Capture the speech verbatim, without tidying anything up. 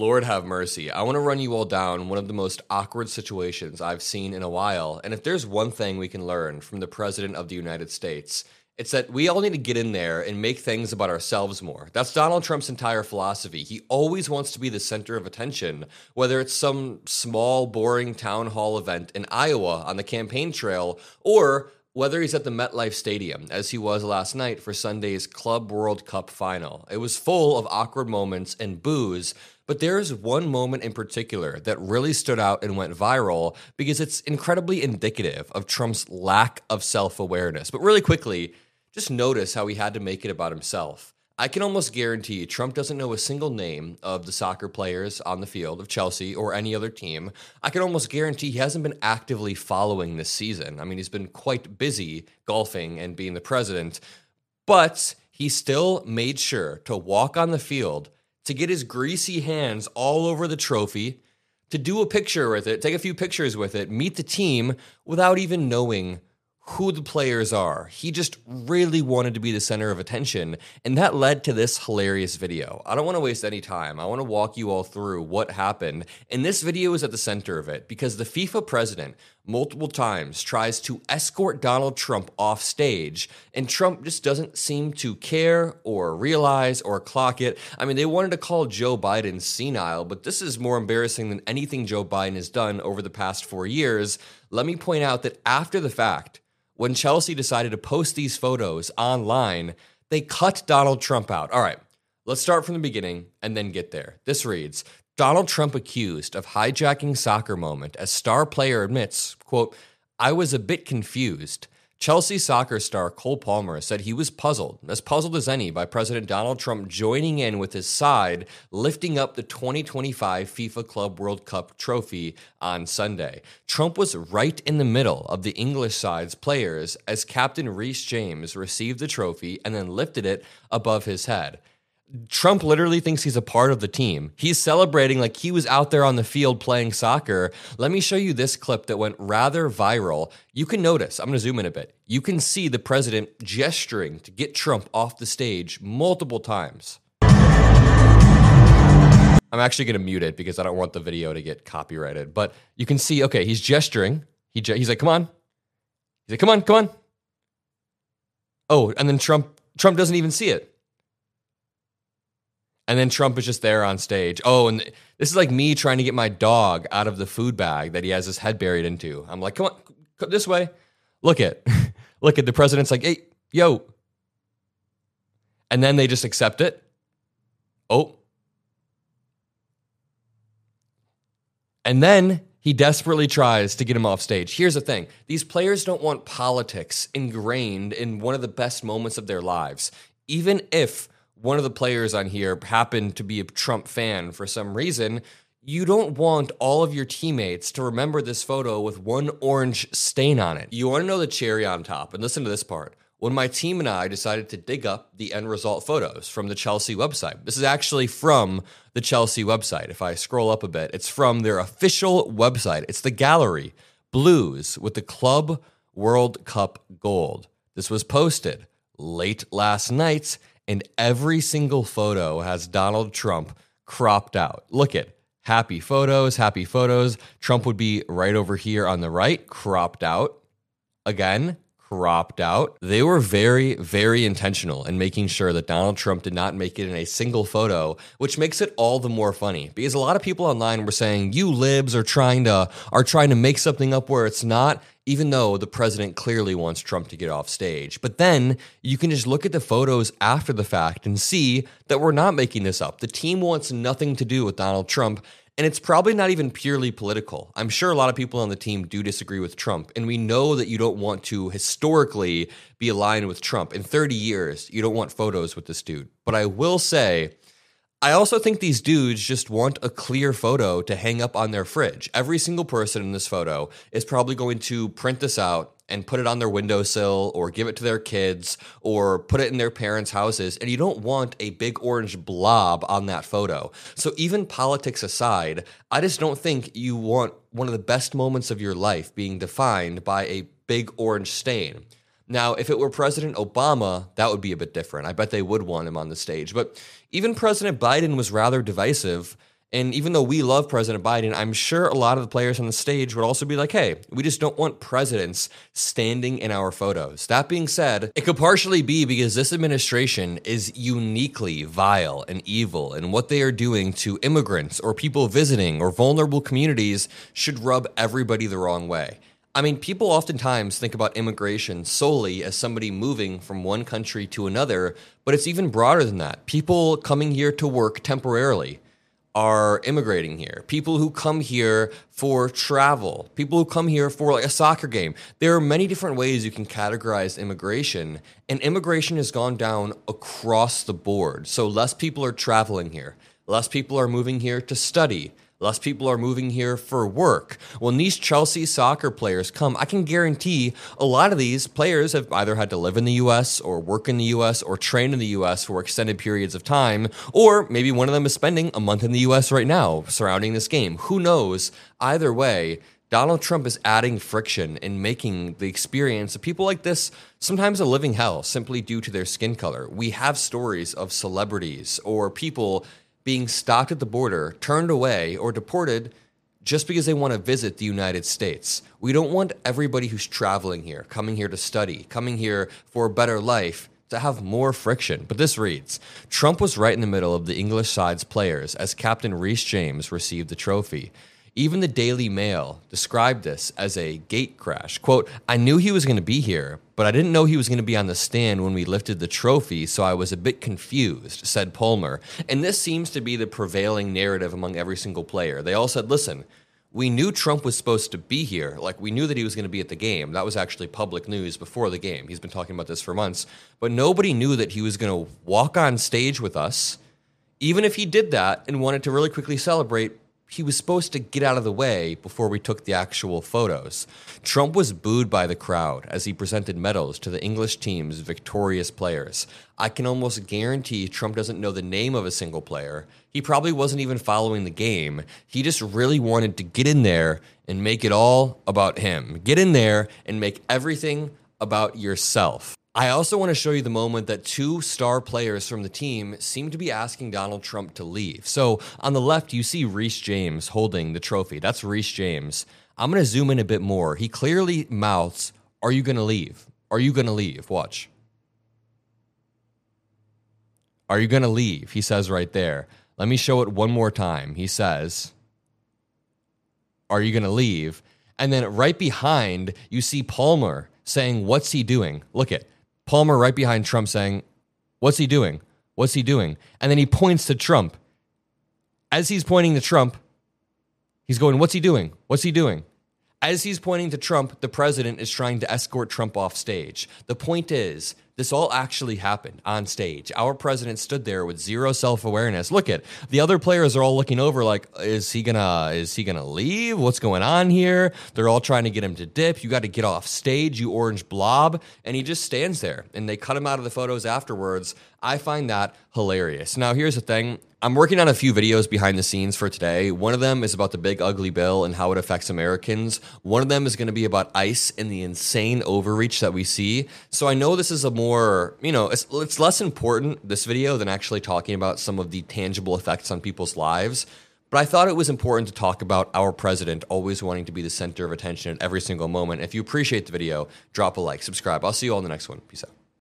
Lord have mercy. I want to run you all down one of the most awkward situations I've seen in a while. And if there's one thing we can learn from the President of the United States, it's that we all need to get in there and make things about ourselves more. That's Donald Trump's entire philosophy. He always wants to be the center of attention, whether it's some small, boring town hall event in Iowa on the campaign trail, or whether he's at the MetLife Stadium, as he was last night for Sunday's Club World Cup final. It was full of awkward moments and boos, but there is one moment in particular that really stood out and went viral because it's incredibly indicative of Trump's lack of self-awareness. But really quickly, just notice how he had to make it about himself. I can almost guarantee Trump doesn't know a single name of the soccer players on the field of Chelsea or any other team. I can almost guarantee he hasn't been actively following this season. I mean, he's been quite busy golfing and being the president, but he still made sure to walk on the field, to get his greasy hands all over the trophy, to do a picture with it, take a few pictures with it, meet the team without even knowing who the players are. He just really wanted to be the center of attention, and that led to this hilarious video. I don't want to waste any time. I want to walk you all through what happened, and this video is at the center of it because the FIFA president multiple times tries to escort Donald Trump off stage, and Trump just doesn't seem to care or realize or clock it. I mean, they wanted to call Joe Biden senile, but this is more embarrassing than anything Joe Biden has done over the past four years. Let me point out that after the fact, when Chelsea decided to post these photos online, they cut Donald Trump out. All right, let's start from the beginning and then get there. This reads, Donald Trump accused of hijacking soccer moment as star player admits, quote, I was a bit confused. Chelsea soccer star Cole Palmer said he was puzzled, as puzzled as any, by President Donald Trump joining in with his side, lifting up the twenty twenty-five FIFA Club World Cup trophy on Sunday. Trump was right in the middle of the English side's players as Captain Reece James received the trophy and then lifted it above his head. Trump literally thinks he's a part of the team. He's celebrating like he was out there on the field playing soccer. Let me show you this clip that went rather viral. You can notice, I'm going to zoom in a bit. You can see the president gesturing to get Trump off the stage multiple times. I'm actually going to mute it because I don't want the video to get copyrighted. But you can see, okay, he's gesturing. He ge- He's like, come on. He's like, come on, come on. Oh, and then Trump Trump doesn't even see it. And then Trump is just there on stage. Oh, and this is like me trying to get my dog out of the food bag that he has his head buried into. I'm like, come on, come this way. Look at, look at the president's like, hey, yo. And then they just accept it. Oh. And then he desperately tries to get him off stage. Here's the thing. These players don't want politics ingrained in one of the best moments of their lives. Even if one of the players on here happened to be a Trump fan for some reason, you don't want all of your teammates to remember this photo with one orange stain on it. You want to know the cherry on top, and listen to this part. When my team and I decided to dig up the end result photos from the Chelsea website. This is actually from the Chelsea website. If I scroll up a bit, it's from their official website. It's the gallery, Blues with the Club World Cup gold. This was posted late last night, and every single photo has Donald Trump cropped out. Look at happy photos, happy photos. Trump would be right over here on the right, cropped out. Again, cropped out. They were very, very intentional in making sure that Donald Trump did not make it in a single photo, which makes it all the more funny because a lot of people online were saying you libs are trying to are trying to make something up where it's not, even though the president clearly wants Trump to get off stage. But then you can just look at the photos after the fact and see that we're not making this up. The team wants nothing to do with Donald Trump. And it's probably not even purely political. I'm sure a lot of people on the team do disagree with Trump. And we know that you don't want to historically be aligned with Trump. In thirty years, you don't want photos with this dude. But I will say, I also think these dudes just want a clear photo to hang up on their fridge. Every single person in this photo is probably going to print this out and put it on their windowsill or give it to their kids or put it in their parents' houses. And you don't want a big orange blob on that photo. So even politics aside, I just don't think you want one of the best moments of your life being defined by a big orange stain. Now, if it were President Obama, that would be a bit different. I bet they would want him on the stage. But even President Biden was rather divisive. And even though we love President Biden, I'm sure a lot of the players on the stage would also be like, hey, we just don't want presidents standing in our photos. That being said, it could partially be because this administration is uniquely vile and evil, and what they are doing to immigrants or people visiting or vulnerable communities should rub everybody the wrong way. I mean, people oftentimes think about immigration solely as somebody moving from one country to another, but it's even broader than that. People coming here to work temporarily are immigrating here. People who come here for travel, people who come here for like a soccer game. There are many different ways you can categorize immigration, and immigration has gone down across the board. So less people are traveling here. Less people are moving here to study. Less people are moving here for work. When these Chelsea soccer players come, I can guarantee a lot of these players have either had to live in the U S or work in the U S or train in the U S for extended periods of time, or maybe one of them is spending a month in the U S right now surrounding this game. Who knows? Either way, Donald Trump is adding friction and making the experience of people like this sometimes a living hell simply due to their skin color. We have stories of celebrities or people being stopped at the border, turned away, or deported just because they want to visit the United States. We don't want everybody who's traveling here, coming here to study, coming here for a better life, to have more friction. But this reads, Trump was right in the middle of the English side's players as Captain Reece James received the trophy. Even the Daily Mail described this as a gate crash. Quote, I knew he was going to be here, but I didn't know he was going to be on the stand when we lifted the trophy, so I was a bit confused, said Palmer. And this seems to be the prevailing narrative among every single player. They all said, listen, we knew Trump was supposed to be here. Like, we knew that he was going to be at the game. That was actually public news before the game. He's been talking about this for months. But nobody knew that he was going to walk on stage with us. Even if he did that and wanted to really quickly celebrate, he was supposed to get out of the way before we took the actual photos. Trump was booed by the crowd as he presented medals to the English team's victorious players. I can almost guarantee Trump doesn't know the name of a single player. He probably wasn't even following the game. He just really wanted to get in there and make it all about him. Get in there and make everything about yourself. I also want to show you the moment that two star players from the team seem to be asking Donald Trump to leave. So on the left, you see Reece James holding the trophy. That's Reece James. I'm going to zoom in a bit more. He clearly mouths, are you going to leave? Are you going to leave? Watch. Are you going to leave? He says right there. Let me show it one more time. He says, are you going to leave? And then right behind, you see Palmer saying, what's he doing? Look at Palmer right behind Trump saying, what's he doing? What's he doing? And then he points to Trump. As he's pointing to Trump, he's going, what's he doing? What's he doing? As he's pointing to Trump, the president is trying to escort Trump off stage. The point is, this all actually happened on stage. Our president stood there with zero self-awareness. Look at the other players are all looking over like, is he gonna is he gonna leave? What's going on here? They're all trying to get him to dip. You got to get off stage, you orange blob. And he just stands there and they cut him out of the photos afterwards. I find that hilarious. Now, here's the thing. I'm working on a few videos behind the scenes for today. One of them is about the big ugly bill and how it affects Americans. One of them is going to be about ICE and the insane overreach that we see. So I know this is a more, you know, it's, it's less important, this video, than actually talking about some of the tangible effects on people's lives. But I thought it was important to talk about our president always wanting to be the center of attention at every single moment. If you appreciate the video, drop a like, subscribe. I'll see you all in the next one. Peace out.